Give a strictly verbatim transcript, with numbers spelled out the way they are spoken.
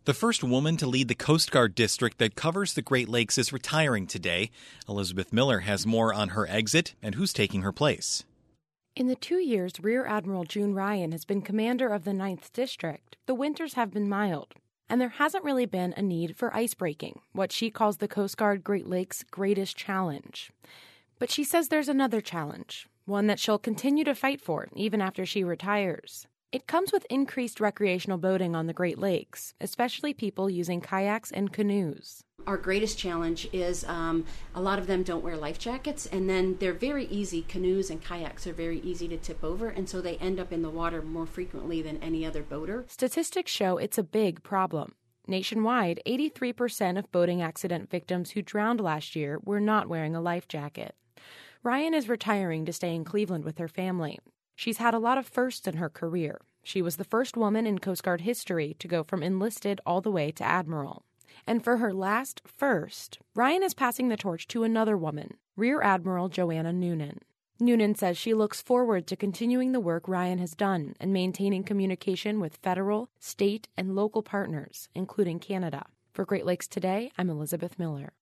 The first woman to lead the Coast Guard district that covers the Great Lakes is retiring today. Elizabeth Miller has more on her exit and who's taking her place. In the two years Rear Admiral June Ryan has been commander of the ninth District, the winters have been mild, and there hasn't really been a need for icebreaking, what she calls the Coast Guard Great Lakes' greatest challenge. But she says there's another challenge, one that she'll continue to fight for even after she retires. It comes with increased recreational boating on the Great Lakes, especially people using kayaks and canoes. Our greatest challenge is um, a lot of them don't wear life jackets, and then they're very easy. Canoes and kayaks are very easy to tip over, and so they end up in the water more frequently than any other boater. Statistics show it's a big problem. Nationwide, eighty-three percent of boating accident victims who drowned last year were not wearing a life jacket. Ryan is retiring to stay in Cleveland with her family. She's had a lot of firsts in her career. She was the first woman in Coast Guard history to go from enlisted all the way to admiral. And for her last first, Ryan is passing the torch to another woman, Rear Admiral Joanna Noonan. Noonan says she looks forward to continuing the work Ryan has done and maintaining communication with federal, state, and local partners, including Canada. For Great Lakes Today, I'm Elizabeth Miller.